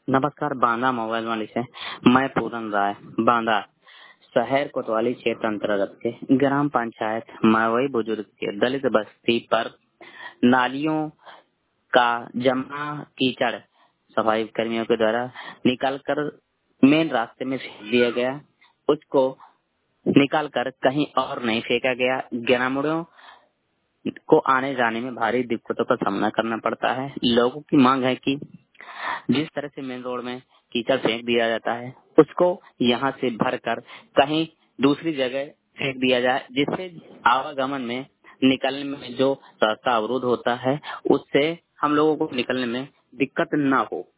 नमस्कार, बांदा मोबाइल वाली से मैं पूरन राय बांदा शहर कोतवाली क्षेत्र अंतर्गत के ग्राम पंचायत मावई बुजुर्ग के दलित बस्ती पर नालियों का जमा कीचड़ सफाई कर्मियों के द्वारा निकालकर मेन रास्ते में फेंक दिया गया। उसको निकालकर कहीं और नहीं फेंका गया। ग्रामीणों को आने जाने में भारी दिक्कतों का सामना करना पड़ता है। लोगों की मांग है कि जिस तरह से मेन रोड में कीचड़ फेंक दिया जाता है उसको यहाँ से भरकर कहीं दूसरी जगह फेंक दिया जाए, जिससे आवागमन में निकलने में जो रास्ता अवरुद्ध होता है उससे हम लोगों को निकलने में दिक्कत ना हो।